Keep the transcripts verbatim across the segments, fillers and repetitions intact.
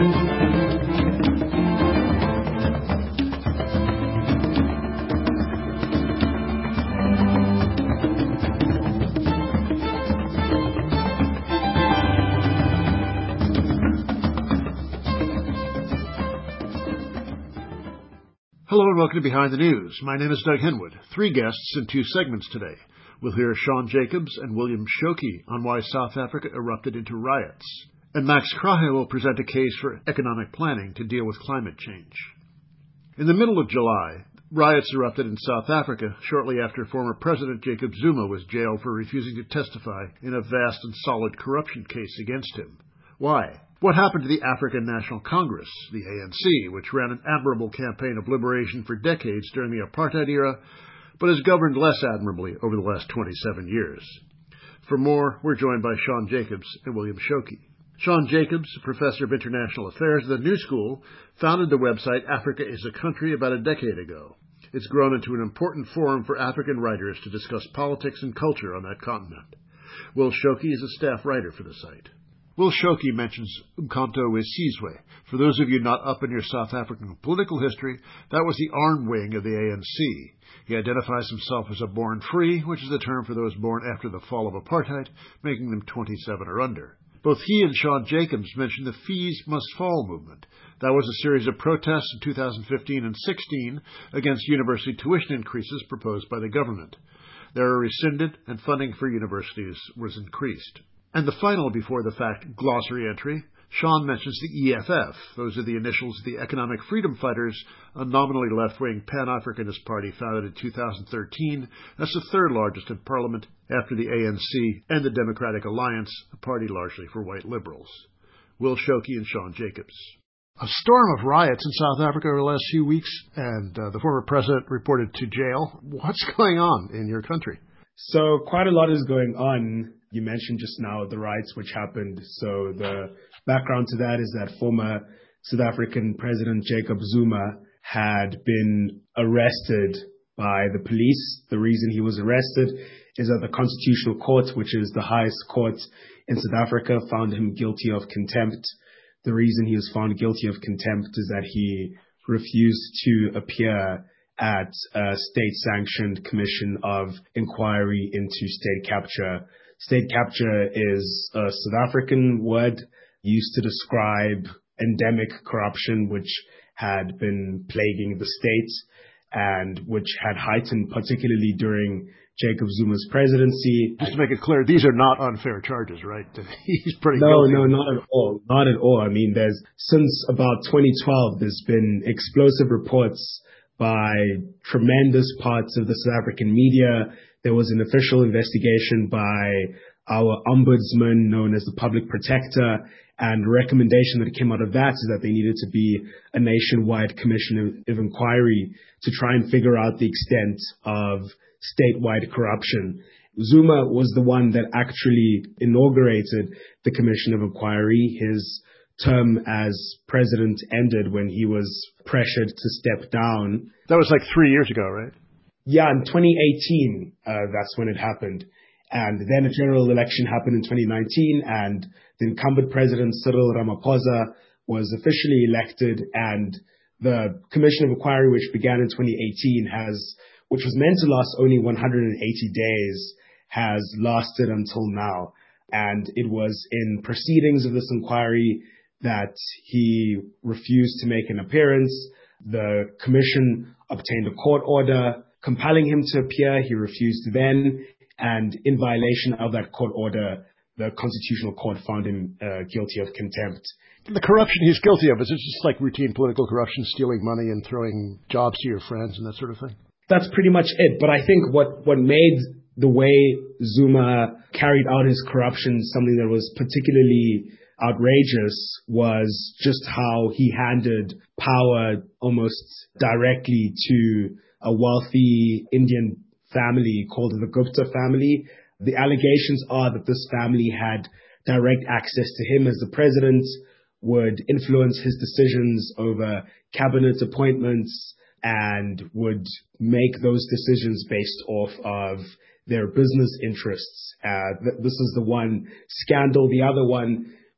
Hello and welcome to Behind the News. My name is Doug Henwood. Three guests in two segments today. We'll hear Sean Jacobs and William Shockey on why South Africa erupted into riots. And Max Krahe will present a case for economic planning to deal with climate change. In the middle of July, riots erupted in South Africa shortly after former President Jacob Zuma was jailed for refusing to testify in a vast and solid corruption case against him. Why? What happened to the African National Congress, the A N C, which ran an admirable campaign of liberation for decades during the apartheid era, but has governed less admirably over the last twenty-seven years? For more, we're joined by Sean Jacobs and William Shockey. Sean Jacobs, professor of international affairs at the New School, founded the website Africa is a Country about a decade ago. It's grown into an important forum for African writers to discuss politics and culture on that continent. Will Shockey is a staff writer for the site. Will Shockey mentions Umkhonto we Sizwe. For those of you not up in your South African political history, that was the armed wing of the A N C. He identifies himself as a born free, which is the term for those born after the fall of apartheid, making them twenty-seven or under. Both he and Sean Jacobs mentioned the Fees Must Fall movement. That was a series of protests in two thousand fifteen and sixteen against university tuition increases proposed by the government. They were rescinded, and funding for universities was increased. And the final before-the-fact glossary entry, Sean mentions the E F F. Those are the initials of the Economic Freedom Fighters, a nominally left-wing Pan-Africanist party founded in two thousand thirteen. That's the third largest in Parliament after the A N C and the Democratic Alliance, a party largely for white liberals. Will Shockey and Sean Jacobs. A storm of riots in South Africa over the last few weeks, and uh, the former president reported to jail. What's going on in your country? So quite a lot is going on. You mentioned just now the riots which happened. So the background to that is that former South African President Jacob Zuma had been arrested by the police. The reason he was arrested is that the Constitutional Court, which is the highest court in South Africa, found him guilty of contempt. The reason he was found guilty of contempt is that he refused to appear at a state-sanctioned commission of inquiry into state capture. State capture is a South African word used to describe endemic corruption which had been plaguing the state and which had heightened particularly during Jacob Zuma's presidency. Just to make it clear, these are not unfair charges, right? He's pretty No, guilty. no, not at all. Not at all. I mean, there's since about twenty twelve, there's been explosive reports by tremendous parts of the South African media. There was an official investigation by our ombudsman, known as the Public Protector, and the recommendation that came out of that is that there needed to be a nationwide commission of, of inquiry to try and figure out the extent of statewide corruption. Zuma was the one that actually inaugurated the commission of inquiry. His term as president ended when he was pressured to step down. That was like three years ago, right? Yeah, in twenty eighteen, uh, that's when it happened. And then a general election happened in twenty nineteen, and the incumbent president, Cyril Ramaphosa, was officially elected, and the Commission of Inquiry, which began in twenty eighteen, has, which was meant to last only one hundred eighty days, has lasted until now. And it was in proceedings of this inquiry that he refused to make an appearance. The commission obtained a court order compelling him to appear. He refused then. And in violation of that court order, the Constitutional Court found him uh, guilty of contempt. The corruption he's guilty of, is it just like routine political corruption, stealing money and throwing jobs to your friends and that sort of thing? That's pretty much it. But I think what, what made the way Zuma carried out his corruption something that was particularly outrageous was just how he handed power almost directly to a wealthy Indian family called the Gupta family. The allegations are that this family had direct access to him as the president, would influence his decisions over cabinet appointments, and would make those decisions based off of their business interests. Uh, th- this is the one scandal. The other one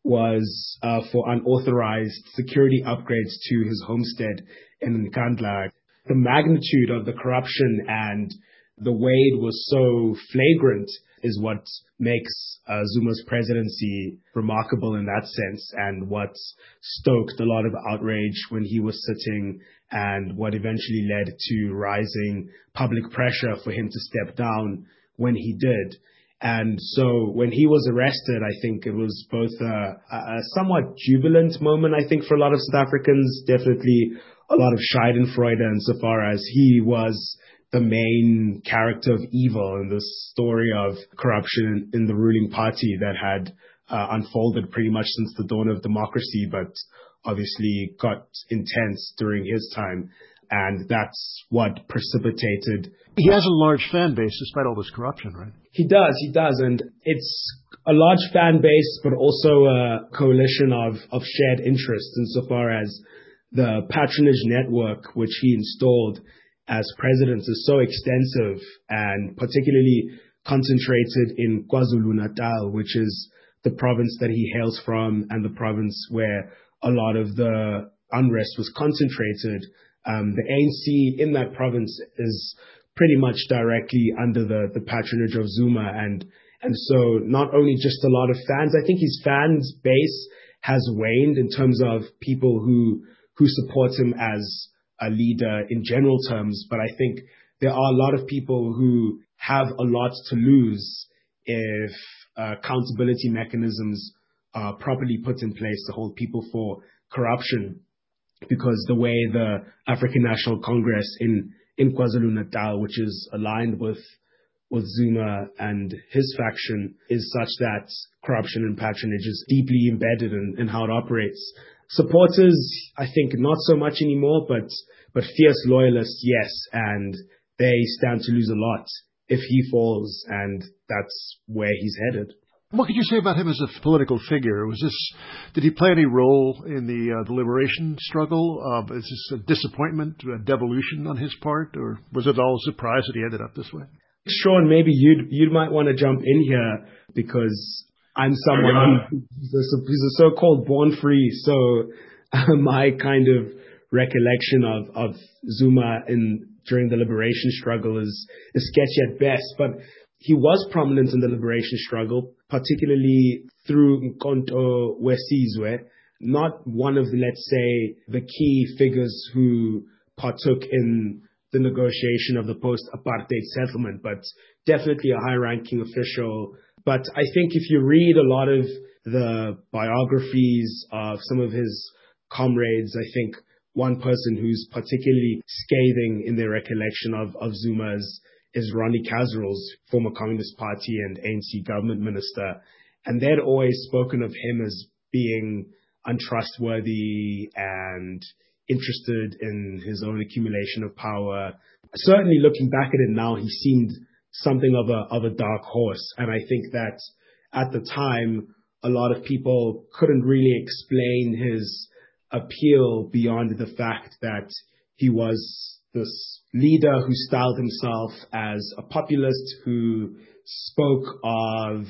was uh, for unauthorized security upgrades to his homestead in Nkandla. The magnitude of the corruption and the way it was so flagrant is what makes uh, Zuma's presidency remarkable in that sense, and what stoked a lot of outrage when he was sitting, and what eventually led to rising public pressure for him to step down when he did. And so when he was arrested, I think it was both a, a somewhat jubilant moment, I think, for a lot of South Africans, definitely a lot of Schadenfreude insofar as he was the main character of evil in this story of corruption in the ruling party that had uh, unfolded pretty much since the dawn of democracy, but obviously got intense during his time. And that's what precipitated. He has a large fan base despite all this corruption, right? He does, he does. And it's a large fan base, but also a coalition of, of shared interests insofar as the patronage network, which he installed as president, is so extensive and particularly concentrated in KwaZulu-Natal, which is the province that he hails from and the province where a lot of the unrest was concentrated. Um, the A N C in that province is pretty much directly under the, the patronage of Zuma. And, and so not only just a lot of fans, I think his fans base has waned in terms of people who, who support him as a leader in general terms. But I think there are a lot of people who have a lot to lose if uh, accountability mechanisms are properly put in place to hold people for corruption. Because the way the African National Congress in, in KwaZulu-Natal, which is aligned with, with Zuma and his faction, is such that corruption and patronage is deeply embedded in, in how it operates. Supporters, I think, not so much anymore, but, but fierce loyalists, yes. And they stand to lose a lot if he falls, and that's where he's headed. What could you say about him as a political figure? Was this, did he play any role in the, uh, the liberation struggle? Uh, is this a disappointment, a devolution on his part, or was it all a surprise that he ended up this way? Sean, maybe you'd you might want to jump in here, because I'm someone who's a, who's a so-called born free. So uh, my kind of recollection of, of Zuma in during the liberation struggle is, is sketchy at best. But he was prominent in the liberation struggle, particularly through Nkonto Wesizwe, not one of the, let's say, the key figures who partook in the negotiation of the post-apartheid settlement, but definitely a high-ranking official. But I think if you read a lot of the biographies of some of his comrades, I think one person who's particularly scathing in their recollection of, of Zuma is is Ronnie Kasrils, former Communist Party and A N C government minister. And they'd always spoken of him as being untrustworthy and interested in his own accumulation of power. Certainly looking back at it now, he seemed something of a, of a dark horse. And I think that at the time, a lot of people couldn't really explain his appeal beyond the fact that he was this leader who styled himself as a populist, who spoke of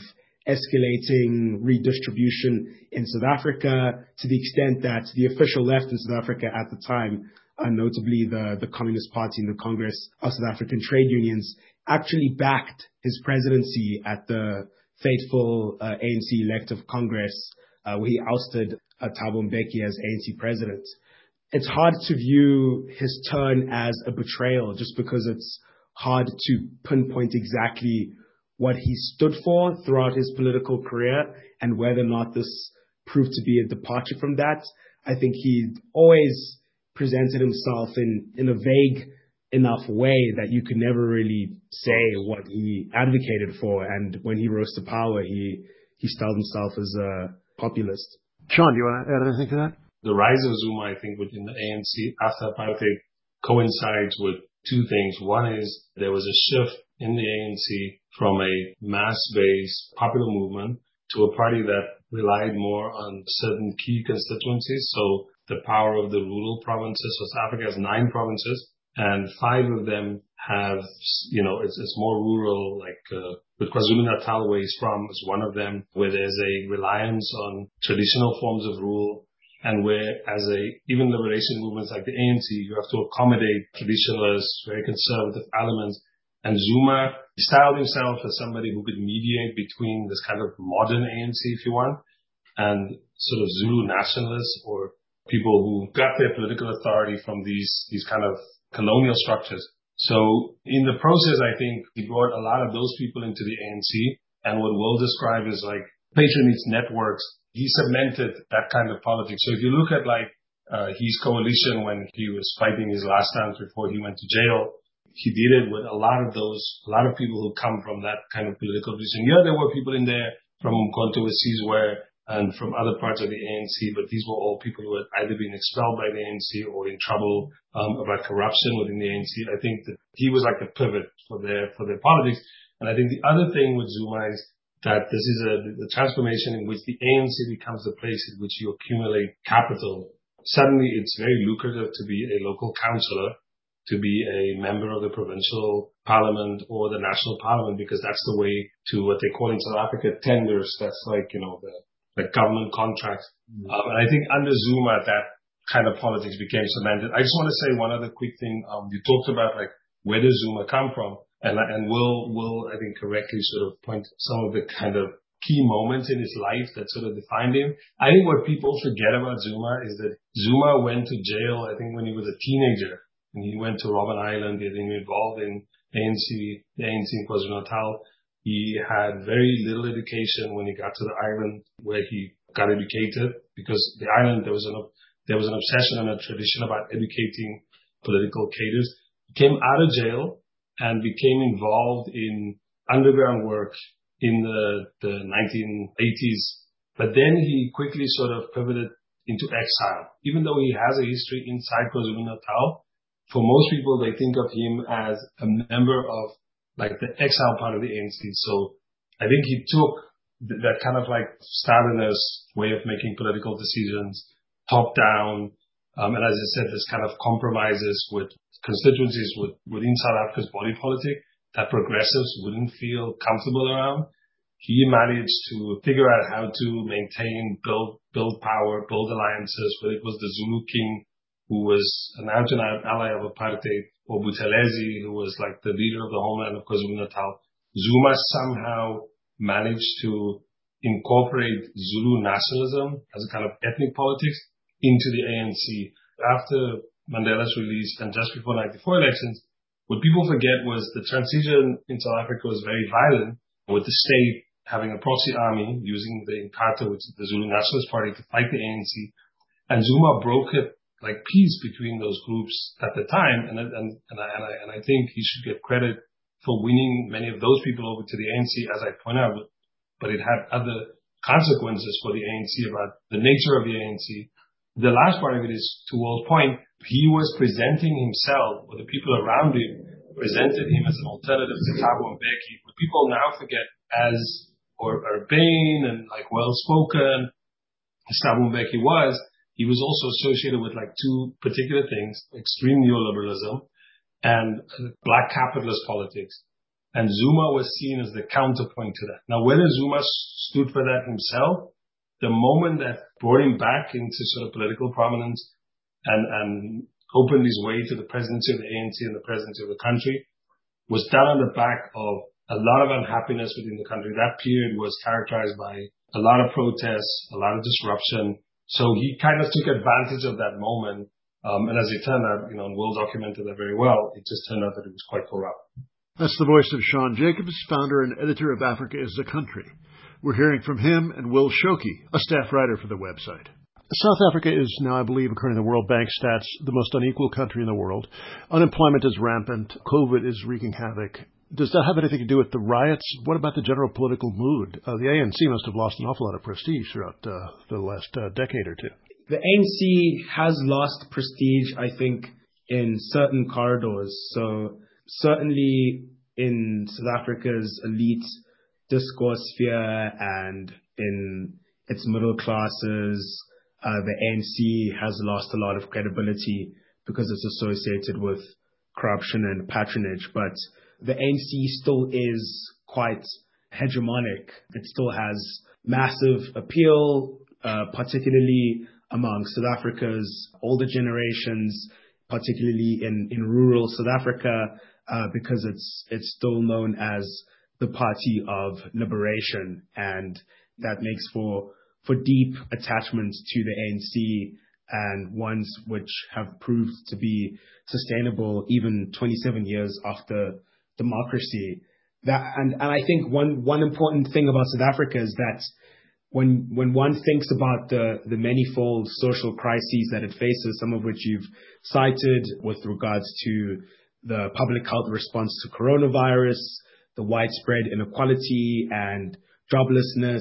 escalating redistribution in South Africa to the extent that the official left in South Africa at the time, uh, notably the, the Communist Party and the Congress of South African Trade Unions, actually backed his presidency at the fateful uh, A N C elective Congress, uh, where he ousted uh, Thabo Mbeki as A N C president. It's hard to view his turn as a betrayal just because it's hard to pinpoint exactly what he stood for throughout his political career and whether or not this proved to be a departure from that. I think he always presented himself in, in a vague enough way that you could never really say what he advocated for. And when he rose to power, he, he styled himself as a populist. Sean, do you want to add anything to that? The rise of Zuma, I think, within the A N C after apartheid coincides with two things. One is there was a shift in the A N C from a mass-based popular movement to a party that relied more on certain key constituencies. So the power of the rural provinces. So South Africa has nine provinces. and five of them have, you know, it's, it's more rural, like uh, with KwaZulu-Natal, where he's from, is one of them, where there's a reliance on traditional forms of rule, and where as a, even liberation movements like the A N C, you have to accommodate traditionalists, very conservative elements. And Zuma styled himself as somebody who could mediate between this kind of modern A N C, if you want, and sort of Zulu nationalists, or people who got their political authority from these, these kind of colonial structures. So in the process, I think he brought a lot of those people into the A N C, and what we'll describe as like patronage networks. He cemented that kind of politics. So if you look at like uh, his coalition when he was fighting his last times before he went to jail, he did it with a lot of those, a lot of people who come from that kind of political vision. Yeah, there were people in there from Umkhonto we Sizwe and from other parts of the A N C, but these were all people who had either been expelled by the A N C or in trouble um, about corruption within the A N C. I think that he was like the pivot for their for their politics. And I think the other thing with Zuma is that this is a the transformation in which the A N C becomes the place in which you accumulate capital. Suddenly, it's very lucrative to be a local councillor, to be a member of the provincial parliament or the national parliament, because that's the way to what they call in South Africa tenders. That's like, you know, the, the government contracts. Mm-hmm. Um, and I think under Zuma, that kind of politics became cemented. I just want to say one other quick thing. Um, you talked about like, where does Zuma come from? And, and we'll, we'll, I think, correctly sort of point to some of the kind of key moments in his life that sort of defined him. I think what people forget about Zuma is that Zuma went to jail, I think, when he was a teenager. And he went to Robben Island, getting involved in A N C, the A N C in KwaZulu-Natal. He had very little education when he got to the island where he got educated, because the island, there was an, there was an obsession and a tradition about educating political cadres. He came out of jail and became involved in underground work in the, the nineteen eighties. But then he quickly sort of pivoted into exile. Even though he has a history inside KwaZulu-Natal, for most people, they think of him as a member of like the exile part of the A N C. So I think he took th- that kind of like Stalinist way of making political decisions, top down. Um, and as I said, this kind of compromises with constituencies with, within South Africa's body politic that progressives wouldn't feel comfortable around. He managed to figure out how to maintain, build, build power, build alliances, whether it was the Zulu king, who was an out-and-out ally of apartheid, or Buthelezi, who was like the leader of the homeland of KwaZulu-Natal. Zuma somehow managed to incorporate Zulu nationalism as a kind of ethnic politics into the A N C. After Mandela's release and just before ninety-four elections, what people forget was the transition in South Africa was very violent, with the state having a proxy army using the Inkatha, which is the Zulu Nationalist Party, to fight the A N C. And Zuma broke it like peace between those groups at the time. And, and, and, I, and, I, and I think he should get credit for winning many of those people over to the A N C, as I point out, but it had other consequences for the A N C about the nature of the A N C. The last part of it is, to Will's point, he was presenting himself, or the people around him presented him as an alternative to Thabo Mbeki, what people now forget as, or urbane and like well-spoken as Thabo Mbeki was. He was also associated with like two particular things: extreme neoliberalism and black capitalist politics. And Zuma was seen as the counterpoint to that. Now, whether Zuma stood for that himself, the moment that brought him back into sort of political prominence and, and opened his way to the presidency of the A N C and the presidency of the country, was done on the back of a lot of unhappiness within the country. That period was characterized by a lot of protests, a lot of disruption. So he kind of took advantage of that moment. Um, and as it turned out, you know, and Will documented that very well, it just turned out that it was quite corrupt. That's the voice of Shaun Jacobs, founder and editor of Africa is the Country. We're hearing from him and Will Shockey, a staff writer for the website. South Africa is now, I believe, according to the World Bank stats, the most unequal country in the world. Unemployment is rampant. COVID is wreaking havoc. Does that have anything to do with the riots? What about the general political mood? Uh, the A N C must have lost an awful lot of prestige throughout uh, the last uh, decade or two. The A N C has lost prestige, I think, in certain corridors. So certainly in South Africa's elite discourse sphere and in its middle classes, uh, the A N C has lost a lot of credibility because it's associated with corruption and patronage, but the A N C still is quite hegemonic. It still has massive appeal, uh, particularly among South Africa's older generations, particularly in, in rural South Africa, uh, because it's it's still known as the party of liberation, and that makes for for deep attachments to the A N C, and ones which have proved to be sustainable even twenty-seven years after democracy. That and, and I think one one important thing about South Africa is that when when one thinks about the the manifold social crises that it faces, some of which you've cited with regards to the public health response to coronavirus, the widespread inequality and joblessness,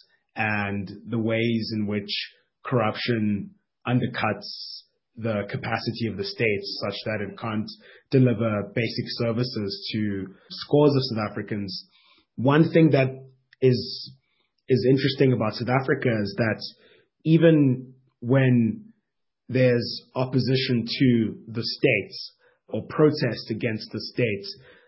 and the ways in which corruption undercuts the capacity of the state such that it can't deliver basic services to scores of South Africans. One thing that is is interesting about South Africa is that even when there's opposition to the state or protest against the state,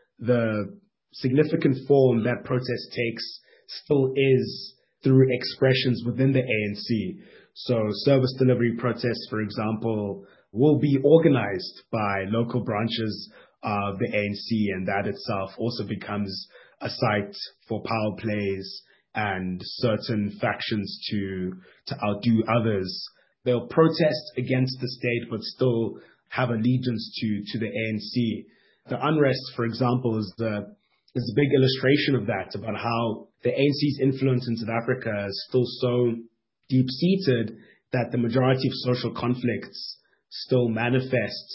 the significant form that protest takes still is through expressions within the A N C. So service delivery protests, for example, will be organized by local branches of the A N C, and that itself also becomes a site for power plays and certain factions to to outdo others. They'll protest against the state but still have allegiance to, to the A N C. The unrest, for example, is the is a big illustration of that, about how the A N C's influence in South Africa is still so deep-seated that the majority of social conflicts still manifest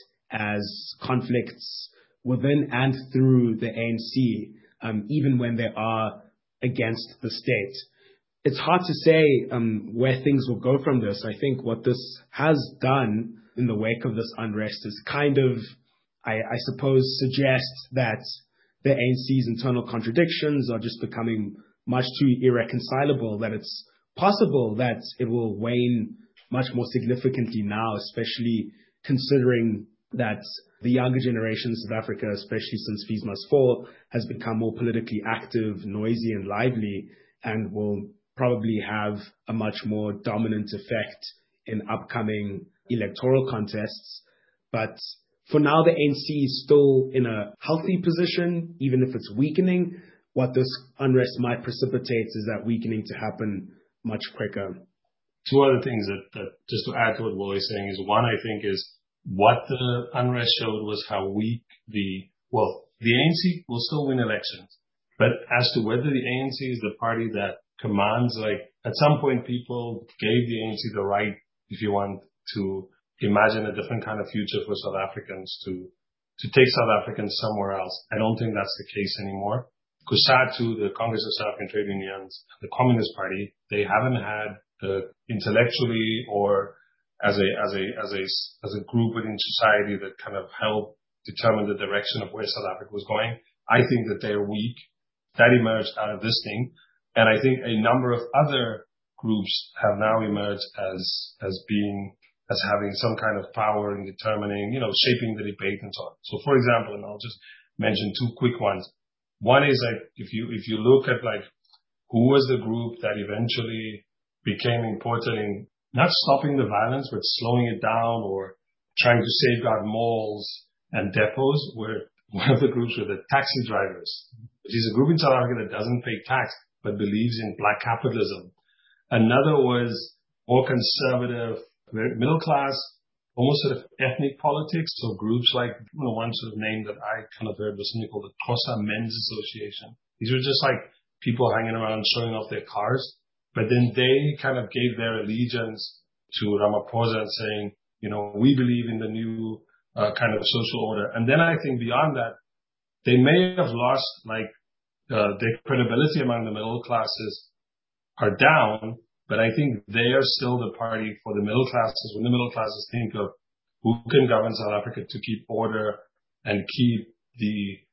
as conflicts within and through the A N C, um, even when they are against the state. It's hard to say um, where things will go from this. I think what this has done in the wake of this unrest is kind of, I, I suppose, suggest that the A N C's internal contradictions are just becoming much too irreconcilable, that it's possible that it will wane much more significantly now, especially considering that the younger generation in South Africa, especially since Fees Must Fall, has become more politically active, noisy and lively, and will probably have a much more dominant effect in upcoming electoral contests. But for now, the A N C is still in a healthy position, even if it's weakening. What this unrest might precipitate is that weakening to happen much quicker. Two other things that, that just to add to what Will is saying is, one, I think, is what the unrest showed was how weak the, well, the A N C will still win elections. But as to whether the A N C is the party that commands, like, at some point people gave the A N C the right, if you want, to imagine a different kind of future for South Africans, to, to take South Africans somewhere else. I don't think that's the case anymore. Because SADTU, the Congress of South African Trade Unions, the Communist Party, they haven't had uh, intellectually or as a as a as a as a group within society that kind of helped determine the direction of where South Africa was going. I think that they're weak. That emerged out of this thing, and I think a number of other groups have now emerged as as being as having some kind of power in determining, you know, shaping the debate and so on. So, for example, and I'll just mention two quick ones. One is, like, if you if you look at, like, who was the group that eventually became important in not stopping the violence, but slowing it down or trying to safeguard malls and depots, where one of the groups were the taxi drivers, which is a group in South Africa that doesn't pay tax, but believes in black capitalism. Another was more conservative, middle class, almost sort of ethnic politics. So groups like, you know, one sort of name that I kind of heard was something called the Xhosa Men's Association. These were just like people hanging around showing off their cars. But then they kind of gave their allegiance to Ramaphosa and saying, you know, we believe in the new uh, kind of social order. And then I think beyond that, they may have lost, like, uh, their credibility among the middle classes are down, but I think they are still the party for the middle classes. When the middle classes think of who can govern South Africa to keep order and keep the,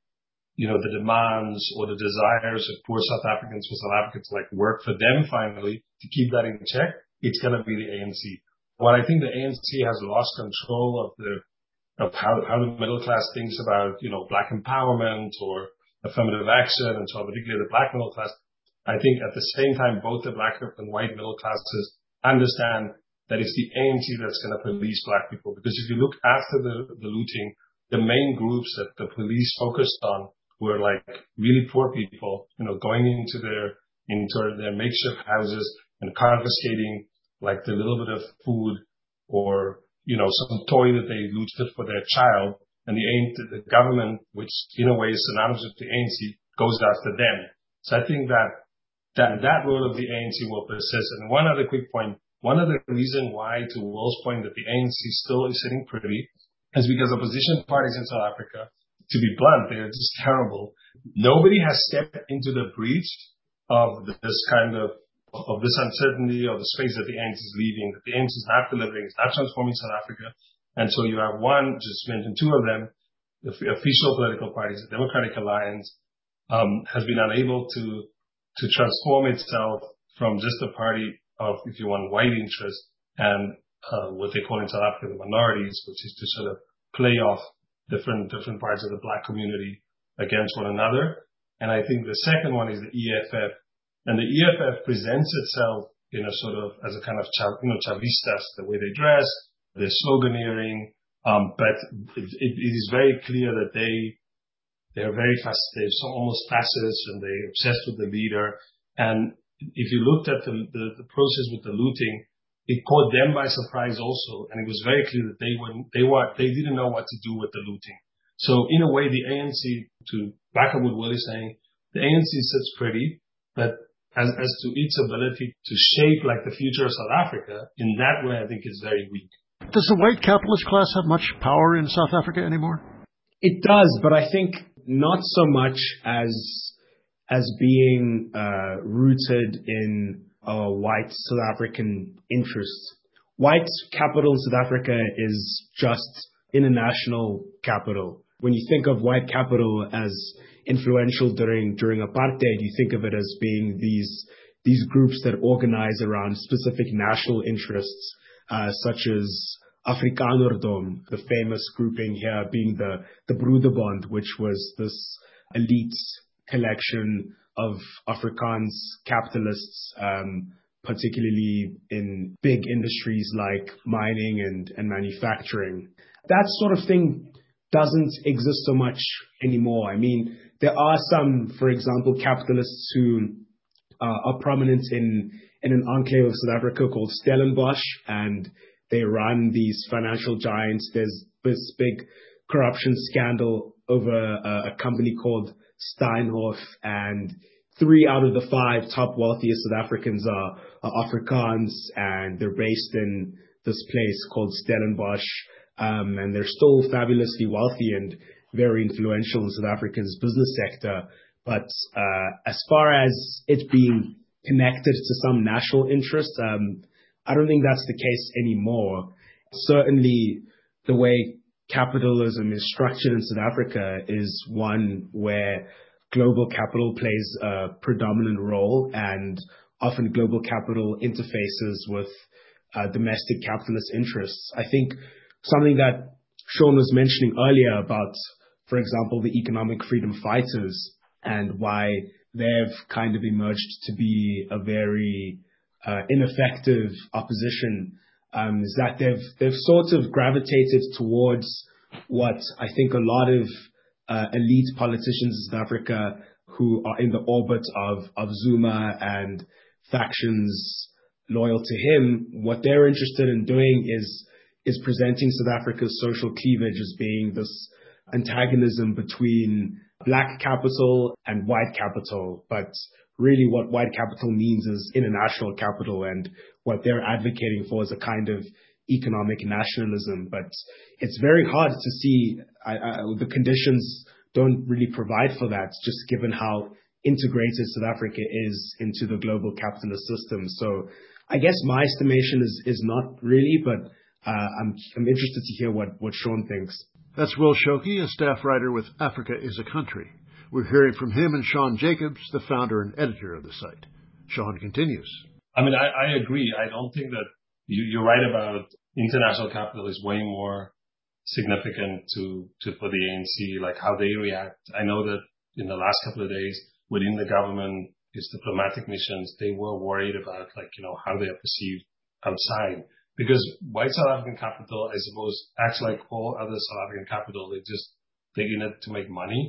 you know, the demands or the desires of poor South Africans for South Africa to, like, work for them finally, to keep that in check, it's going to be the A N C. What I think the A N C has lost control of the of how, how the middle class thinks about, you know, black empowerment or affirmative action, and so particularly the black middle class. I think at the same time, both the black and white middle classes understand that it's the A N C that's going to police black people. Because if you look after the, the looting, the main groups that the police focused on were like really poor people, you know, going into their, into their makeshift houses and confiscating like the little bit of food or, you know, some toy that they looted for their child. And the, the government, which in a way is synonymous with the A N C, goes after them. So I think that that, that role of the A N C will persist. And one other quick point, one other reason why, to Will's point, that the A N C still is sitting pretty is because opposition parties in South Africa, to be blunt, they're just terrible. Nobody has stepped into the breach of this kind of of this uncertainty or the space that the A N C is leaving, that the A N C is not delivering, it's not transforming South Africa. And so you have one, just mentioned two of them, the official political parties, the Democratic Alliance, um, has been unable to, to transform itself from just a party of, if you want, white interest and, uh, what they call in South Africa the minorities, which is to sort of play off different, different parts of the black community against one another. And I think the second one is the E F F. And the E F F presents itself in a sort of, as a kind of, you know, Chavistas, the way they dress, their sloganeering, um, but it, it, it is very clear that they, they're very fast, they're so almost fascist and they're obsessed with the leader. And if you looked at the, the, the process with the looting, it caught them by surprise also. And it was very clear that they were, they were, they didn't know what to do with the looting. So in a way, the A N C, to back up what Will is saying, the A N C sits pretty, but as, as to its ability to shape like the future of South Africa, in that way, I think it's very weak. Does the white capitalist class have much power in South Africa anymore? It does, but I think not so much as as being uh, rooted in uh, white South African interests. White capital in South Africa is just international capital. When you think of white capital as influential during during apartheid, you think of it as being these these groups that organize around specific national interests. Uh, such as Afrikanerdom, the famous grouping here being the, the Broederbond, which was this elite collection of Afrikaans capitalists, um, particularly in big industries like mining and, and manufacturing. That sort of thing doesn't exist so much anymore. I mean, there are some, for example, capitalists who uh, are prominent in in an enclave of South Africa called Stellenbosch, and they run these financial giants. There's this big corruption scandal over a, a company called Steinhoff, and three out of the five top wealthiest South Africans are, are Afrikaans, and they're based in this place called Stellenbosch, um, and they're still fabulously wealthy and very influential in South Africa's business sector. But uh, as far as it being connected to some national interest, um, I don't think that's the case anymore. Certainly, the way capitalism is structured in South Africa is one where global capital plays a predominant role, and often global capital interfaces with uh, domestic capitalist interests. I think something that Sean was mentioning earlier about, for example, the economic freedom fighters and why they've kind of emerged to be a very uh, ineffective opposition, um, is that they've they've sort of gravitated towards what I think a lot of uh, elite politicians in South Africa who are in the orbit of, of Zuma and factions loyal to him, what they're interested in doing is is presenting South Africa's social cleavage as being this antagonism between black capital and white capital. But really what white capital means is international capital, and what they're advocating for is a kind of economic nationalism. But it's very hard to see, I, I, the conditions don't really provide for that, just given how integrated South Africa is into the global capitalist system. So I guess my estimation is, is not really, but uh, I'm, I'm interested to hear what, what Sean thinks. That's Will Shoki, a staff writer with Africa is a Country. We're hearing from him and Sean Jacobs, the founder and editor of the site. Sean continues. I mean, I, I agree. I don't think that you, you're right about international capital is way more significant to, to for the A N C, like how they react. I know that in the last couple of days within the government, its diplomatic missions, they were worried about like, you know, how they are perceived outside. Because white South African capital, I suppose, acts like all other South African capital. They just, they're in it to make money.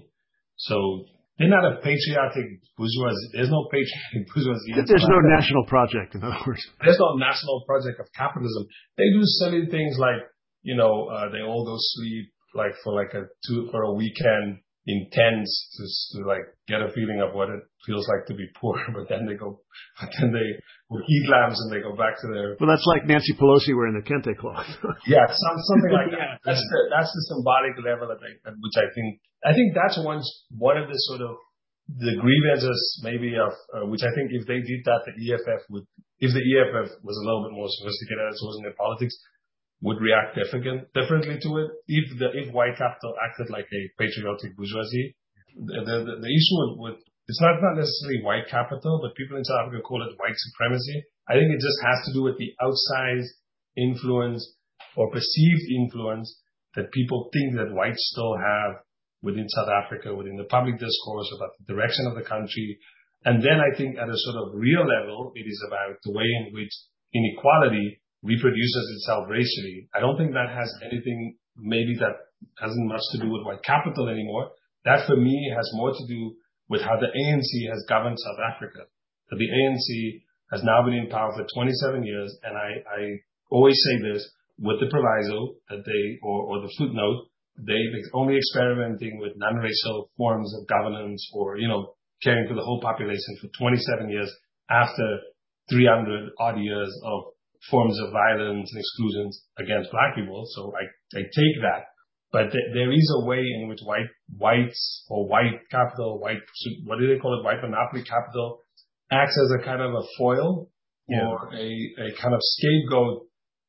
So they're not a patriotic bourgeoisie. There's no patriotic bourgeoisie. There's no national project, in other words. There's no national project of capitalism. They do silly things like, you know, uh, they all go sleep like for like a two, for a weekend in tents to, to like get a feeling of what it feels like to be poor. But then they go, but then they with heat lamps and they go back to their. Well, that's like Nancy Pelosi wearing the kente cloth. Yeah, some, something like that. That's the, that's the symbolic level that I, which I think, I think that's one, one of the sort of the grievances maybe of, uh, which I think if they did that, the E F F would, if the E F F was a little bit more sophisticated as it was in their politics, would react different, differently to it. If the, if white capital acted like a patriotic bourgeoisie, the, the, the issue with, with, it's not, not necessarily white capital, but people in South Africa call it white supremacy. I think it just has to do with the outsized influence or perceived influence that people think that whites still have within South Africa, within the public discourse about the direction of the country. And then I think at a sort of real level, it is about the way in which inequality reproduces itself racially. I don't think that has anything, maybe that hasn't much to do with white capital anymore. That for me has more to do with how the A N C has governed South Africa. That the A N C has now been in power for twenty-seven years, and I, I always say this with the proviso that they, or, or the footnote, they're only experimenting with non-racial forms of governance or, you know, caring for the whole population for twenty-seven years after three hundred odd years of forms of violence and exclusions against black people. So I, I take that. But th- there is a way in which white, whites or white capital, white, what do they call it? White monopoly capital acts as a kind of a foil yeah. or a, a kind of scapegoat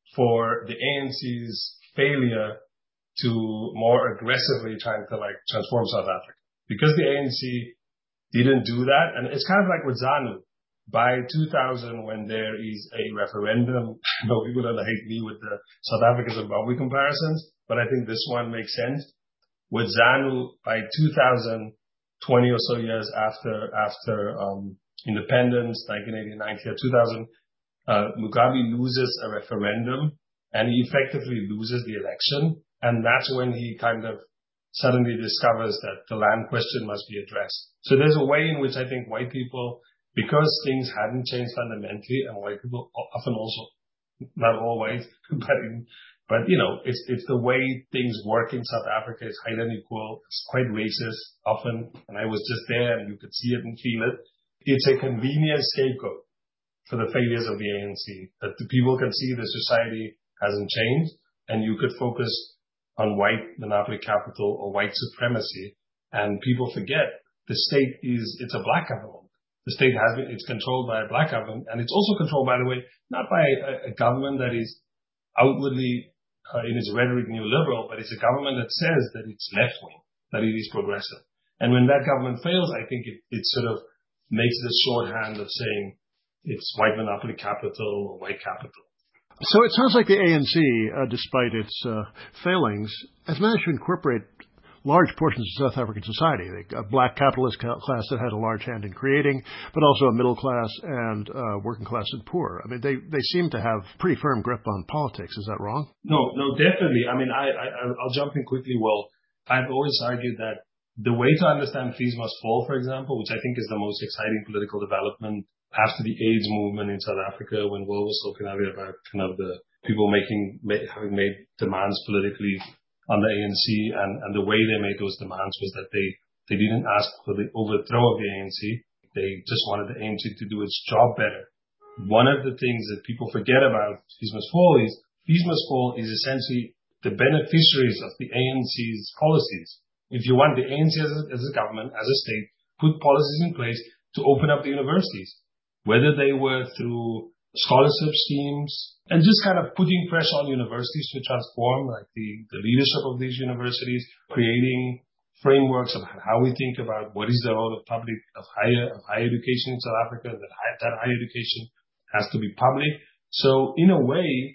for the A N C's failure to more aggressively trying to like transform South Africa. Because the A N C didn't do that, and it's kind of like with ZANU. By two thousand, when there is a referendum, you know, people don't hate me with the South African Zimbabwe comparisons, but I think this one makes sense. With ZANU, by two thousand, twenty or so years after after um, independence, nineteen eighty, ninety, two thousand, uh, Mugabe loses a referendum, and he effectively loses the election, and that's when he kind of suddenly discovers that the land question must be addressed. So there's a way in which I think white people, because things hadn't changed fundamentally, and white people often also, not always, but in, but you know, it's it's the way things work in South Africa. It's highly unequal. It's quite racist often, and I was just there, and you could see it and feel it. It's a convenient scapegoat for the failures of the A N C. That the people can see the society hasn't changed, and you could focus on white monopoly capital or white supremacy, and people forget the state is it's a black government. The state has been, it's controlled by a black government, and it's also controlled, by the way, not by a, a government that is outwardly, uh, in its rhetoric, neoliberal, but it's a government that says that it's left-wing, that it is progressive. And when that government fails, I think it, it sort of makes the shorthand of saying it's white monopoly capital or white capital. So it sounds like the A N C, uh, despite its uh, failings, has managed to incorporate large portions of South African society, a black capitalist class that had a large hand in creating, but also a middle class and uh, working class and poor. I mean, they, they seem to have pretty firm grip on politics. Is that wrong? No, no, definitely. I mean, I, I, I'll jump in quickly. Well, I've always argued that the way to understand Fees Must Fall, for example, which I think is the most exciting political development after the AIDS movement in South Africa, when Will was talking earlier about kind of the people making, having made demands politically on the A N C, and, and the way they made those demands was that they, they didn't ask for the overthrow of the A N C. They just wanted the A N C to do its job better. One of the things that people forget about Fees Must Fall is Fees Must Fall is essentially the beneficiaries of the A N C's policies. If you want the A N C as a, as a government, as a state, put policies in place to open up the universities, whether they were through scholarship schemes and just kind of putting pressure on universities to transform, like the, the leadership of these universities, creating frameworks of how we think about what is the role of public, of higher, of higher education in South Africa, that high, that higher education has to be public. So in a way,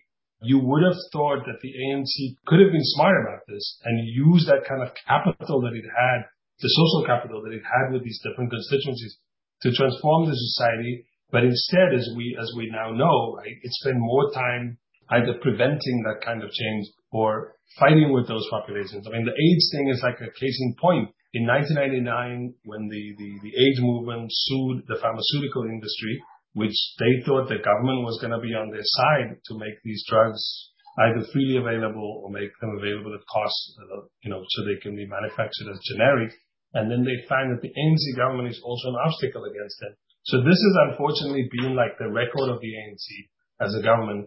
You would have thought that the A N C could have been smart about this and used that kind of capital that it had, the social capital that it had with these different constituencies to transform the society. But instead, as we as we now know, right, it spent more time either preventing that kind of change or fighting with those populations. I mean, the AIDS thing is like a case in point. In nineteen ninety-nine, when the, the, the AIDS movement sued the pharmaceutical industry, which they thought the government was going to be on their side to make these drugs either freely available or make them available at cost, you know, so they can be manufactured as generic. And then they find that the A N C government is also an obstacle against them. So this has unfortunately been like the record of the A N C as a government.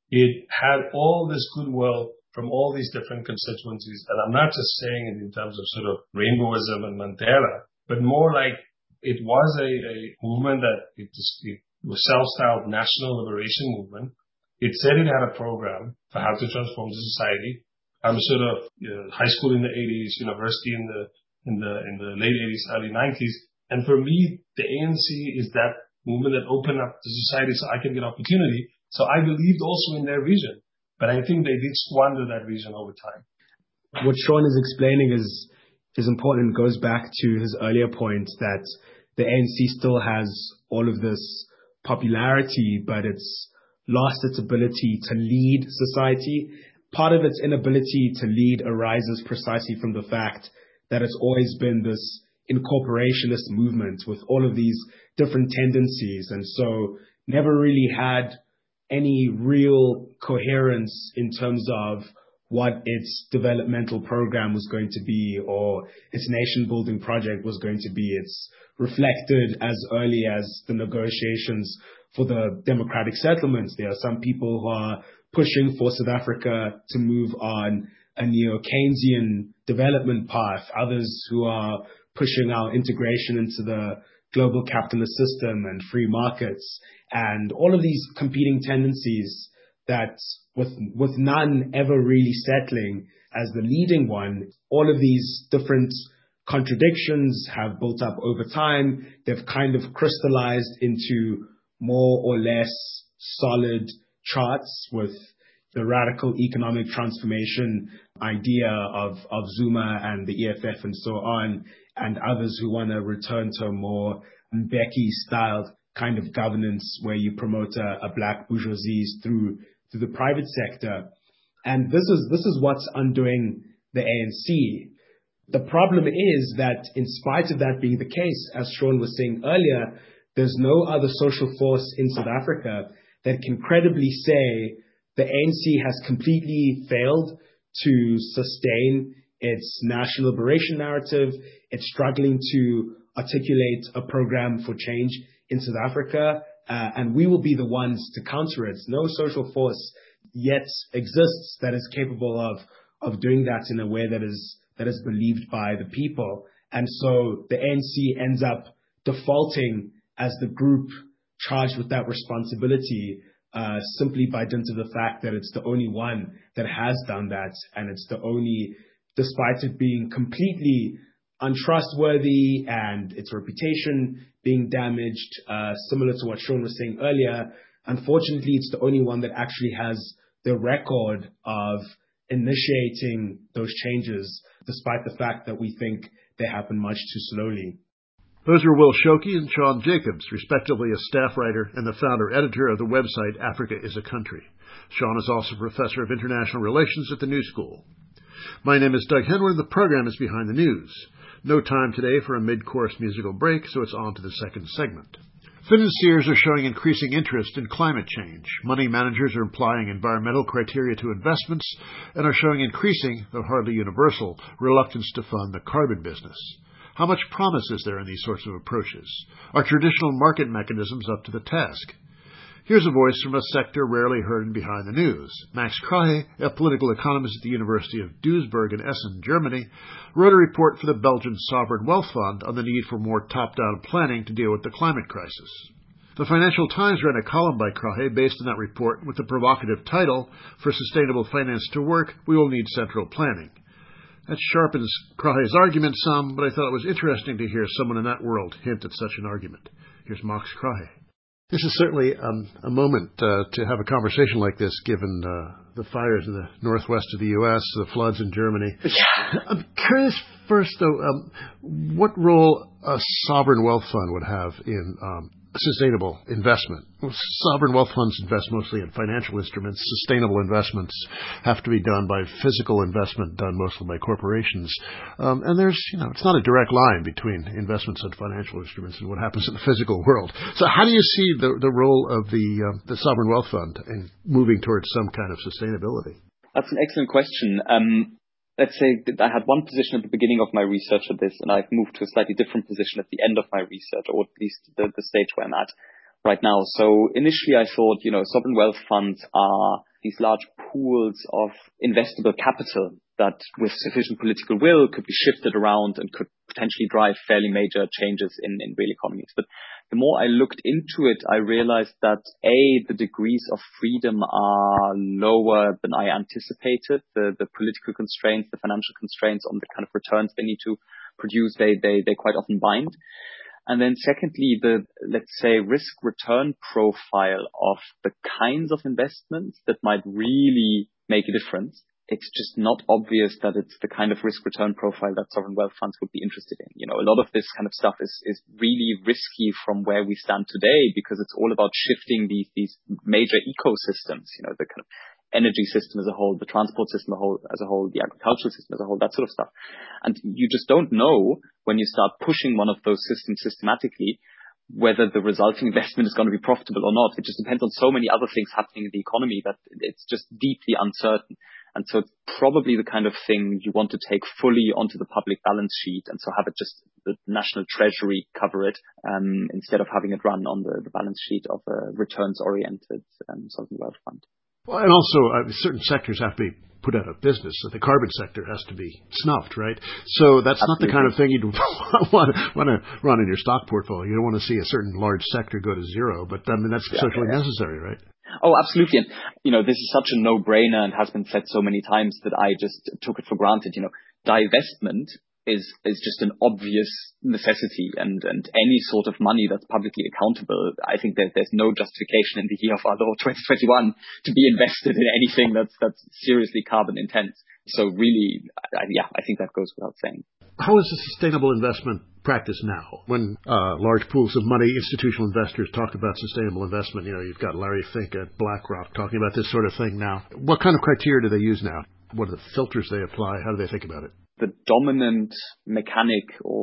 It had all this goodwill from all these different constituencies. And I'm not just saying it in terms of sort of rainbowism and Mandela, but more like it was a, a movement that it, it was self-styled national liberation movement. It said it had a program for how to transform the society. I'm sort of you know, high school in the eighties, university in the in the in the late eighties, early nineties. And for me, the A N C is that movement that opened up the society so I can get opportunity. So I believed also in their vision. But I think they did squander that vision over time. What Sean is explaining is is important. It goes back to his earlier point that the A N C still has all of this popularity, but it's lost its ability to lead society. Part of its inability to lead arises precisely from the fact that it's always been this incorporationist movement with all of these different tendencies, and so never really had any real coherence in terms of what its developmental program was going to be or its nation building project was going to be. It's reflected as early as the negotiations for the democratic settlements. There are some people who are pushing for South Africa to move on a neo-Keynesian development path, others who are pushing our integration into the global capitalist system and free markets, and all of these competing tendencies that with with none ever really settling as the leading one. All of these different contradictions have built up over time. They've kind of crystallized into more or less solid charts with the radical economic transformation idea of, of Zuma and the E F F and so on, and others who want to return to a more Mbeki-styled kind of governance where you promote a, a black bourgeoisie through through the private sector. And this is this is what's undoing the A N C. The problem is that in spite of that being the case, as Sean was saying earlier, there's no other social force in South Africa that can credibly say the A N C has completely failed to sustain its national liberation narrative. It's struggling to articulate a program for change in South Africa, uh, and we will be the ones to counter it. No social force yet exists that is capable of of doing that in a way that is that is believed by the people. And so the A N C ends up defaulting as the group charged with that responsibility, uh, simply by dint of the fact that it's the only one that has done that, and it's the only, despite it being completely untrustworthy and its reputation being damaged, uh, similar to what Sean was saying earlier, unfortunately, it's the only one that actually has the record of initiating those changes, despite the fact that we think they happen much too slowly. Those are Will Shoki and Sean Jacobs, respectively a staff writer and the founder-editor of the website Africa is a Country. Sean is also professor of international relations at the New School. My name is Doug Henwood. The program is Behind the News. No time today for a mid-course musical break, so it's on to the second segment. Financiers are showing increasing interest in climate change. Money managers are applying environmental criteria to investments and are showing increasing, though hardly universal, reluctance to fund the carbon business. How much promise is there in these sorts of approaches? Are traditional market mechanisms up to the task? Here's a voice from a sector rarely heard in Behind the News. Max Krahe, a political economist at the University of Duisburg in Essen, Germany, wrote a report for the Belgian Sovereign Wealth Fund on the need for more top-down planning to deal with the climate crisis. The Financial Times ran a column by Krahe based on that report with the provocative title, "For Sustainable Finance to Work, We Will Need Central Planning." That sharpens Krahe's argument some, but I thought it was interesting to hear someone in that world hint at such an argument. Here's Max Krahe. This is certainly um, a moment uh, to have a conversation like this, given uh, the fires in the northwest of the U S, the floods in Germany. Yeah. I'm curious first, though, um, what role a sovereign wealth fund would have in um, sustainable investment. Well, sovereign wealth funds invest mostly in financial instruments. Sustainable investments have to be done by physical investment done mostly by corporations. Um, and there's, you know, it's not a direct line between investments in financial instruments and what happens in the physical world. So how do you see the, the role of the, uh, the sovereign wealth fund in moving towards some kind of sustainability? That's an excellent question. Um, Let's say that I had one position at the beginning of my research at this, and I've moved to a slightly different position at the end of my research, or at least the, the stage where I'm at right now. So initially I thought, you know, sovereign wealth funds are these large pools of investable capital that with sufficient political will could be shifted around and could potentially drive fairly major changes in, in real economies. But the more I looked into it, I realized that A, the degrees of freedom are lower than I anticipated. The, the political constraints, the financial constraints on the kind of returns they need to produce, they, they, they quite often bind. And then secondly, the, let's say, risk return profile of the kinds of investments that might really make a difference. It's just not obvious that it's the kind of risk return profile that sovereign wealth funds would be interested in. You know, a lot of this kind of stuff is, is really risky from where we stand today, because it's all about shifting these, these major ecosystems, you know, the kind of energy system as a whole, the transport system as a whole, as a whole, the agricultural system as a whole, that sort of stuff. And you just don't know when you start pushing one of those systems systematically whether the resulting investment is going to be profitable or not. It just depends on so many other things happening in the economy that it's just deeply uncertain. And so it's probably the kind of thing you want to take fully onto the public balance sheet, and so have it just the national treasury cover it, um, instead of having it run on the, the balance sheet of a returns-oriented um, sovereign wealth fund. Well, and also uh, certain sectors have to be put out of business. So the carbon sector has to be snuffed, right? So that's Absolutely. Not the kind of thing you'd want to, want to run in your stock portfolio. You don't want to see a certain large sector go to zero, but I mean, that's yeah, socially yeah. necessary, right? Oh, absolutely. And, you know, this is such a no-brainer and has been said so many times that I just took it for granted. You know, divestment is, is just an obvious necessity, and, and any sort of money that's publicly accountable, I think that there's no justification in the year of our Lord twenty twenty-one to be invested in anything that's, that's seriously carbon intense. So really, I, yeah, I think that goes without saying. How is the sustainable investment practice now? When uh, large pools of money, institutional investors talk about sustainable investment, you know, you've got Larry Fink at BlackRock talking about this sort of thing now. What kind of criteria do they use now? What are the filters they apply? How do they think about it? The dominant mechanic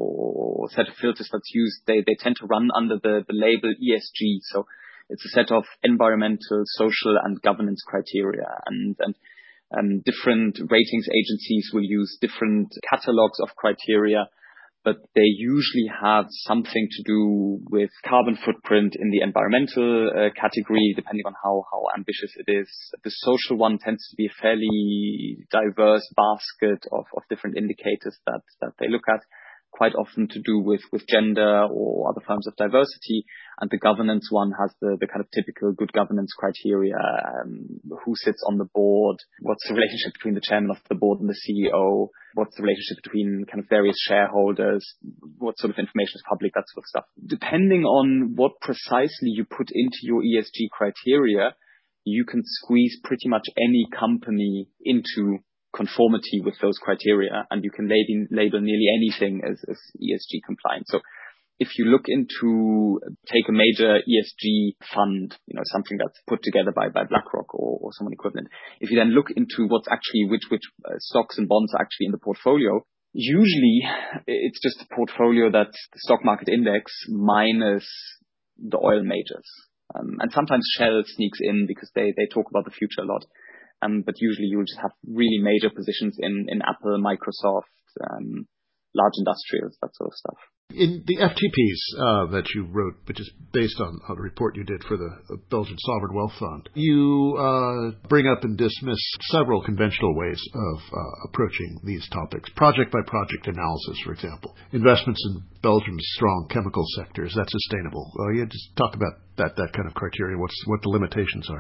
or set of filters that's used, they, they tend to run under the, the label E S G. So it's a set of environmental, social, and governance criteria. And, and um, different ratings agencies will use different catalogs of criteria, but they usually have something to do with carbon footprint in the environmental uh, category, depending on how, how ambitious it is. The social one tends to be a fairly diverse basket of, of different indicators that, that they look at, quite often to do with, with gender or other forms of diversity. And the governance one has the, the kind of typical good governance criteria, um, who sits on the board, what's the relationship between the chairman of the board and the C E O, what's the relationship between kind of various shareholders, what sort of information is public, that sort of stuff. Depending on what precisely you put into your E S G criteria, you can squeeze pretty much any company into conformity with those criteria, and you can label, label nearly anything as, as E S G compliant. So if you look into, take a major E S G fund, you know, something that's put together by, by BlackRock or, or someone equivalent, if you then look into what's actually, which, which uh, stocks and bonds are actually in the portfolio, usually it's just a portfolio that's the stock market index minus the oil majors. Um, and sometimes Shell sneaks in because they, they talk about the future a lot. Um, but usually you'll just have really major positions in, in Apple, Microsoft, um, large industrials, that sort of stuff. In the F T Ps uh, that you wrote, which is based on a report you did for the Belgian Sovereign Wealth Fund, you uh, bring up and dismiss several conventional ways of uh, approaching these topics. Project-by-project analysis, for example. Investments in Belgium's strong chemical sector, is that sustainable? Well, yeah, just talk about that that kind of criteria, what's what the limitations are.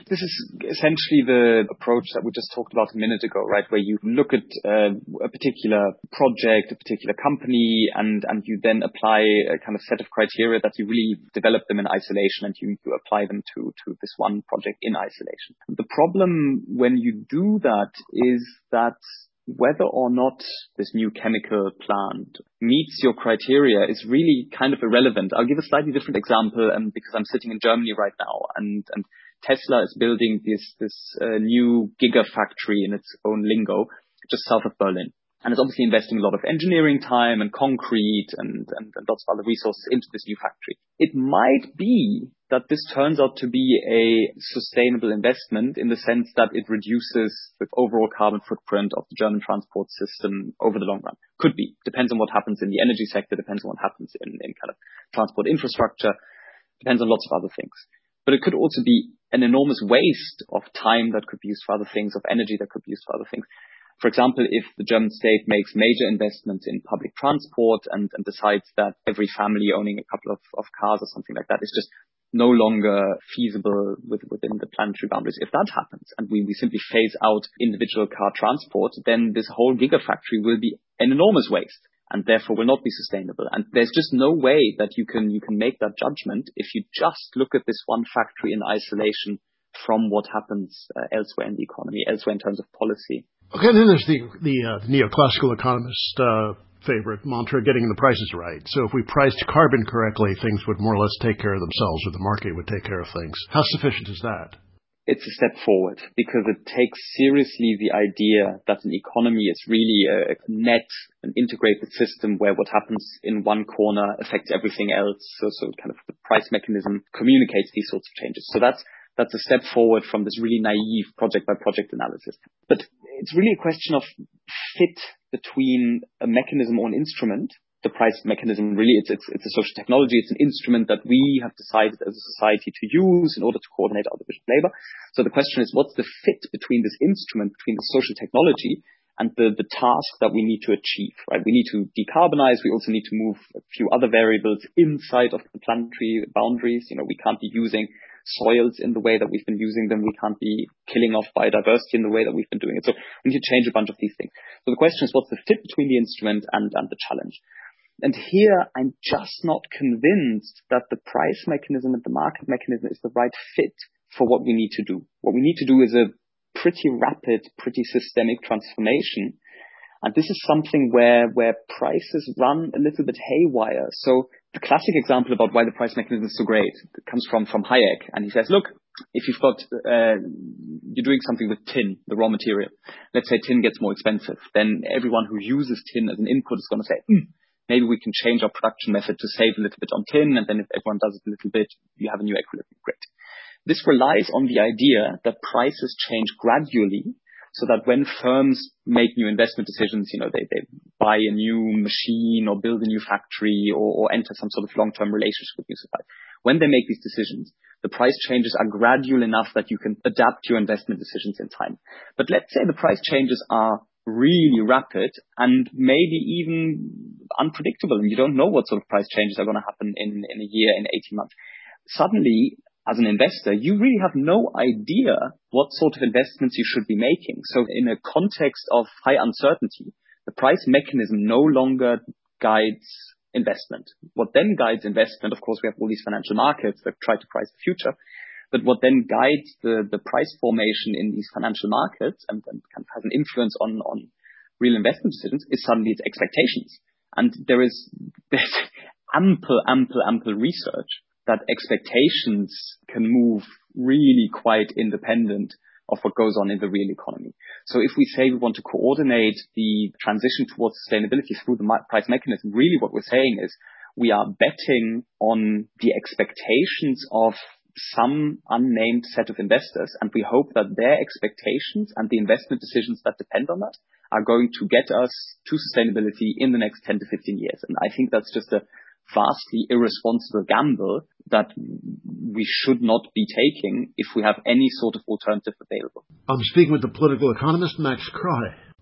This is essentially the approach that we just talked about a minute ago, right? Where you look at uh, a particular project, a particular company, and, and you then apply a kind of set of criteria that you really develop them in isolation, and you, you apply them to, to this one project in isolation. The problem when you do that is that whether or not this new chemical plant meets your criteria is really kind of irrelevant. I'll give a slightly different example, and because I'm sitting in Germany right now, and, and Tesla is building this this uh, new gigafactory in its own lingo just south of Berlin. And it's obviously investing a lot of engineering time and concrete and, and, and lots of other resources into this new factory. It might be that this turns out to be a sustainable investment in the sense that it reduces the overall carbon footprint of the German transport system over the long run. Could be. Depends on what happens in the energy sector, depends on what happens in, in kind of transport infrastructure, depends on lots of other things. But it could also be an enormous waste of time that could be used for other things, of energy that could be used for other things. For example, if the German state makes major investments in public transport and, and decides that every family owning a couple of, of cars or something like that is just no longer feasible with, within the planetary boundaries, if that happens and we, we simply phase out individual car transport, then this whole gigafactory will be an enormous waste and therefore will not be sustainable. And there's just no way that you can you can make that judgment if you just look at this one factory in isolation from what happens uh, elsewhere in the economy, elsewhere in terms of policy. Okay, and then there's the, the uh, neoclassical economist uh, favorite mantra, getting the prices right. So if we priced carbon correctly, things would more or less take care of themselves, or the market would take care of things. How sufficient is that? It's a step forward because it takes seriously the idea that an economy is really a net, an integrated system where what happens in one corner affects everything else. So, so kind of the price mechanism communicates these sorts of changes. So that's That's a step forward from this really naive project-by-project analysis. But it's really a question of fit between a mechanism or an instrument. The price mechanism, really, it's, it's, it's a social technology. It's an instrument that we have decided as a society to use in order to coordinate our division of labor. So the question is, what's the fit between this instrument, between the social technology and the, the task that we need to achieve, right? We need to decarbonize. We also need to move a few other variables inside of the planetary boundaries. You know, we can't be using soils in the way that we've been using them. We can't be killing off biodiversity in the way that we've been doing it. So we need to change a bunch of these things. So the question is, what's the fit between the instrument and, and the challenge? And here, I'm just not convinced that the price mechanism and the market mechanism is the right fit for what we need to do. What we need to do is a pretty rapid, pretty systemic transformation. And this is something where, where prices run a little bit haywire. So the classic example about why the price mechanism is so great comes from, from Hayek. And he says, look, if you've got, uh, you're doing something with tin, the raw material. Let's say tin gets more expensive. Then everyone who uses tin as an input is going to say, mm, maybe we can change our production method to save a little bit on tin. And then if everyone does it a little bit, you have a new equilibrium. Great. This relies on the idea that prices change gradually, so that when firms make new investment decisions, you know, they, they buy a new machine or build a new factory or, or enter some sort of long-term relationship with new suppliers. When they make these decisions, the price changes are gradual enough that you can adapt your investment decisions in time. But let's say the price changes are really rapid and maybe even unpredictable, and you don't know what sort of price changes are going to happen in, in a year, in eighteen months. Suddenly, as an investor, you really have no idea what sort of investments you should be making. So in a context of high uncertainty, the price mechanism no longer guides investment. What then guides investment, of course, we have all these financial markets that try to price the future, but what then guides the, the price formation in these financial markets and, and kind of has an influence on, on real investment decisions is suddenly its expectations. And there is there's ample, ample, ample research that expectations can move really quite independent of what goes on in the real economy. So if we say we want to coordinate the transition towards sustainability through the price mechanism, really what we're saying is we are betting on the expectations of some unnamed set of investors, and we hope that their expectations and the investment decisions that depend on that are going to get us to sustainability in the next ten to fifteen years. And I think that's just a vastly irresponsible gamble that we should not be taking if we have any sort of alternative available. I'm speaking with the political economist Max Krai.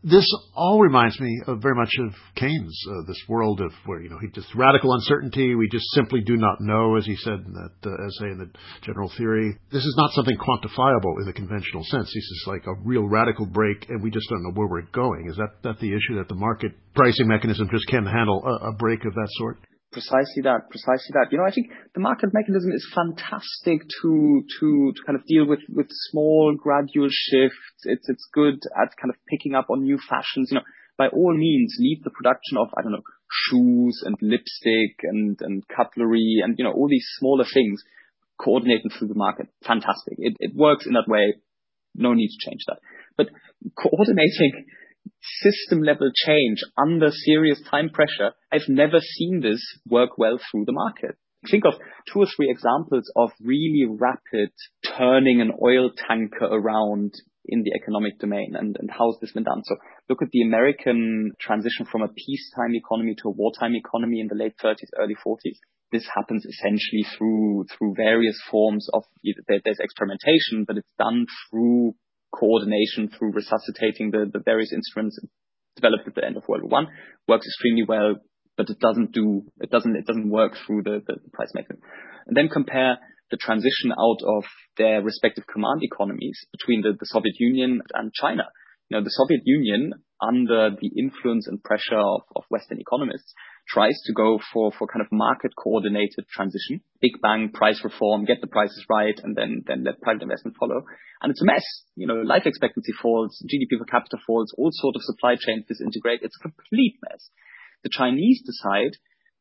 This all reminds me of very much of Keynes, uh, this world of where, you know, he just radical uncertainty. We just simply do not know, as he said in that uh, essay in the General Theory. This is not something quantifiable in the conventional sense. This is like a real radical break, and we just don't know where we're going. Is that, that the issue, that the market pricing mechanism just can't handle a, a break of that sort? Precisely that, precisely that. You know, I think the market mechanism is fantastic to, to, to kind of deal with, with small gradual shifts. It's, it's good at kind of picking up on new fashions. You know, by all means, leave the production of, I don't know, shoes and lipstick and, and cutlery and, you know, all these smaller things, coordinate them through the market. Fantastic. It, it works in that way. No need to change that. But coordinating system level change under serious time pressure, I've never seen this work well through the market. Think of two or three examples of really rapid turning an oil tanker around in the economic domain, and, and how's this been done. So look at the American transition from a peacetime economy to a wartime economy in the late thirties, early forties. This happens essentially through through various forms of, there's experimentation, but it's done through coordination, through resuscitating the, the various instruments developed at the end of World War One. Works extremely well, but it doesn't do, it doesn't, it doesn't work through the, the, the price mechanism. And then compare the transition out of their respective command economies between the, the Soviet Union and China. You know, the Soviet Union, under the influence and pressure of, of Western economists, tries to go for, for kind of market coordinated transition, big bang price reform, get the prices right, and then, then let private investment follow. And it's a mess. You know, life expectancy falls, G D P per capita falls, all sort of supply chains disintegrate. It's a complete mess. The Chinese decide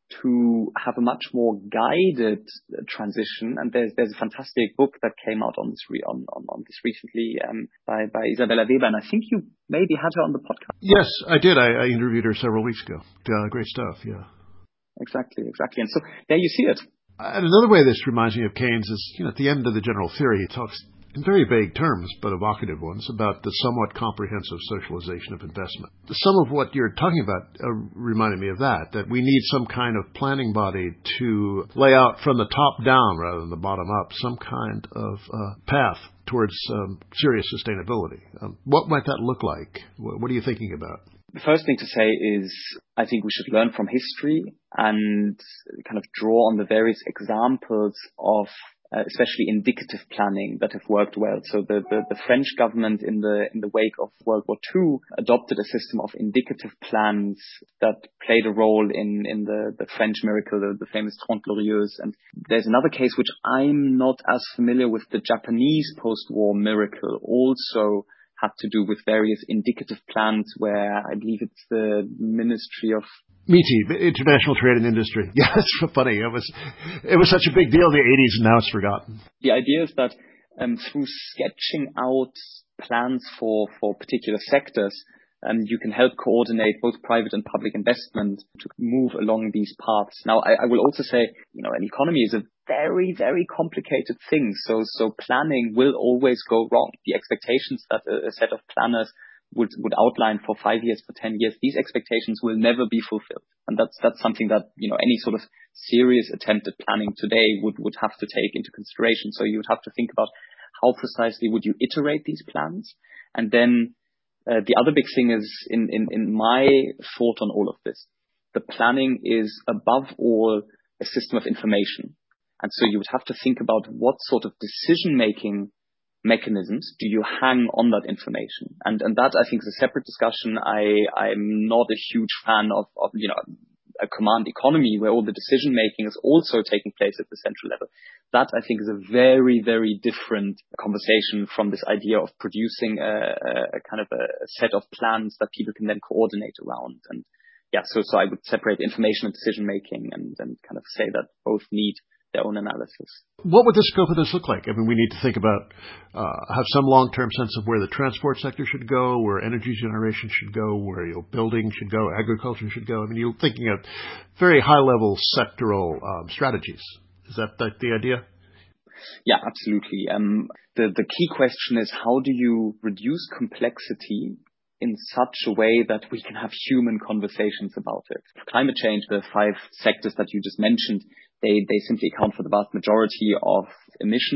to have a much more guided transition, and there's there's a fantastic book that came out on this re- on, on on this recently um, by by Isabella Weber, and I think you maybe had her on the podcast. Yes, I did. I, I interviewed her several weeks ago. Uh, great stuff. Yeah. Exactly, exactly. And so there you see it. And another way this reminds me of Keynes is, you know, at the end of the General Theory, he talks in very vague terms, but evocative ones, about the somewhat comprehensive socialization of investment. Some of what you're talking about uh, reminded me of that, that we need some kind of planning body to lay out from the top down rather than the bottom up some kind of uh, path towards um, serious sustainability. Um, what might that look like? What are you thinking about? The first thing to say is I think we should learn from history and kind of draw on the various examples of Uh, especially indicative planning that have worked well. So the, the, the French government in the in the wake of World War Two adopted a system of indicative plans that played a role in, in the, the French miracle, the, the famous Trente Glorieuses. And there's another case which I'm not as familiar with, the Japanese post-war miracle, also had to do with various indicative plans where I believe it's the Ministry of M I T I, International Trade and Industry. Yeah, it's funny. It was it was such a big deal in the eighties, and now it's forgotten. The idea is that um, through sketching out plans for, for particular sectors, um, you can help coordinate both private and public investment to move along these paths. Now, I, I will also say, you know, an economy is a very, very complicated thing. So, so planning will always go wrong. The expectations that a, a set of planners would, would outline for five years, for ten years, these expectations will never be fulfilled. And that's, that's something that, you know, any sort of serious attempt at planning today would, would have to take into consideration. So you would have to think about how precisely would you iterate these plans. And then uh, the other big thing is in, in, in my thought on all of this, the planning is above all a system of information. And so you would have to think about what sort of decision-making mechanisms do you hang on that information? And and that, I think, is a separate discussion. I, I'm not a huge fan of, of, you know, a command economy where all the decision making is also taking place at the central level. That, I think, is a very, very different conversation from this idea of producing a, a kind of a set of plans that people can then coordinate around. And yeah, so, so I would separate information and decision making and, and kind of say that both need their own analysis. What would the scope of this look like? I mean, we need to think about, uh, have some long-term sense of where the transport sector should go, where energy generation should go, where, you know, building should go, agriculture should go. I mean, you're thinking of very high-level sectoral um, strategies. Is that the, the idea? Yeah, absolutely. Um, the, the key question is, how do you reduce complexity in such a way that we can have human conversations about it? Climate change, the five sectors that you just mentioned, They, they simply account for the vast majority of emissions.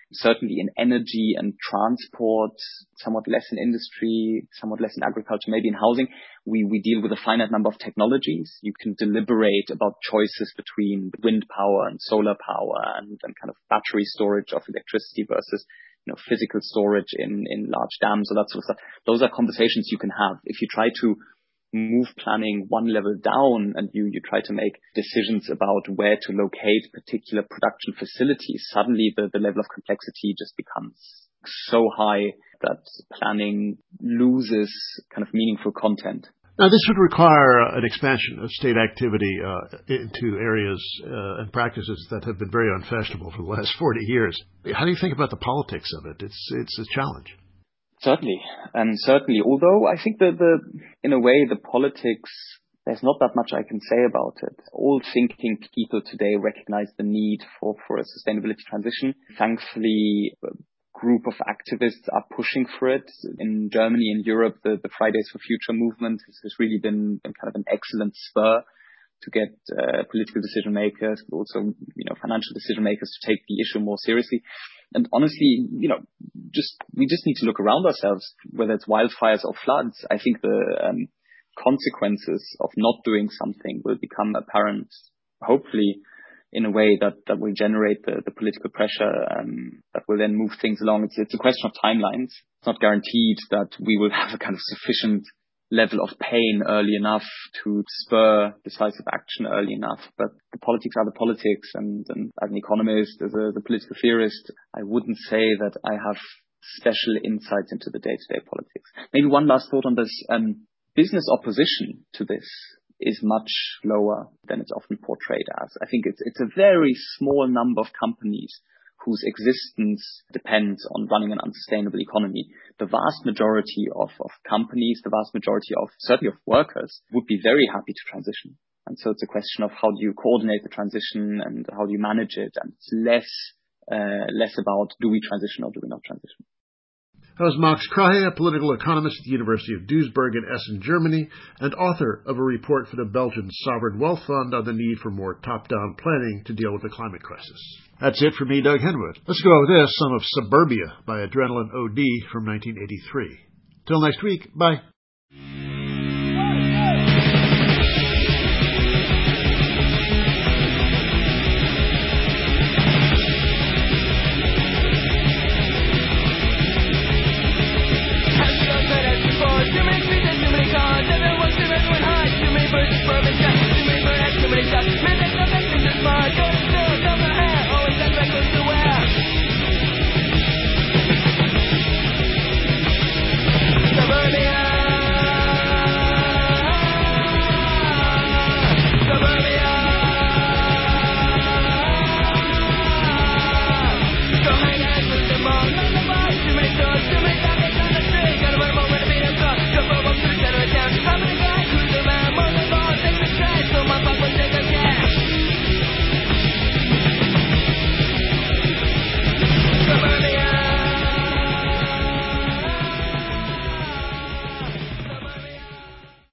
certainly in energy and transport, somewhat less in industry, somewhat less in agriculture, maybe in housing. We, we deal with a finite number of technologies. You can deliberate about choices between wind power and solar power and, and kind of battery storage of electricity versus, you know, physical storage in, in large dams or that sort of stuff. Those are conversations you can have. If you try to move planning one level down and you, you try to make decisions about where to locate particular production facilities, suddenly the, the level of complexity just becomes so high that planning loses kind of meaningful content. Now, this would require uh, an expansion of state activity uh, into areas uh, and practices that have been very unfashionable for the last forty years. How do you think about the politics of it? It's it's a challenge. Certainly, and certainly, although I think that the, in a way, the politics, there's not that much I can say about it. All thinking people today recognize the need for, for a sustainability transition. Thankfully, a group of activists are pushing for it. In Germany and Europe, the, the Fridays for Future movement has, has really been, been kind of an excellent spur to get uh, political decision makers, but also, you know, financial decision makers to take the issue more seriously. And honestly, you know, just we just need to look around ourselves, whether it's wildfires or floods. I think the um, consequences of not doing something will become apparent, hopefully, in a way that, that will generate the, the political pressure um, that will then move things along. It's, it's a question of timelines. It's not guaranteed that we will have a kind of sufficient level of pain early enough to spur decisive action early enough. But the politics are the politics. And, and as an economist, as a, as a political theorist, I wouldn't say that I have special insights into the day-to-day politics. Maybe one last thought on this. Um, business opposition to this is much lower than it's often portrayed as. I think it's, it's a very small number of companies whose existence depends on running an unsustainable economy. The vast majority of, of companies, the vast majority of, certainly of workers, would be very happy to transition. And so it's a question of how do you coordinate the transition and how do you manage it? And it's less, uh, less about do we transition or do we not transition? That was Max Krahe, a political economist at the University of Duisburg in Essen, Germany, and author of a report for the Belgian Sovereign Wealth Fund on the need for more top-down planning to deal with the climate crisis. That's it for me, Doug Henwood. Let's go with this, some of Suburbia by Adrenaline O D from nineteen eighty-three. Till next week, bye.